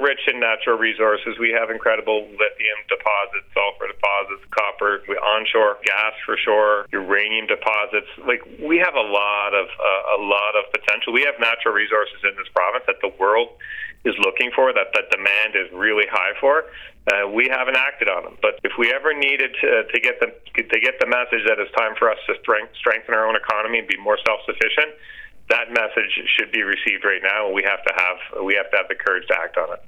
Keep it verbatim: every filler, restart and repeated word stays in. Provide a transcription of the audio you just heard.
rich in natural resources. We have incredible lithium deposits, sulfur deposits, copper, onshore gas for sure, uranium deposits. Like, we have a lot of uh, a lot of potential. We have natural resources in this province that the world is looking for, that that demand is really high for. Uh, we haven't acted on them. But if we ever needed to, to get the to get the message that it's time for us to strength, strengthen our own economy and be more self-sufficient, that message should be received right now, and we have to have we have to have the courage to act on it.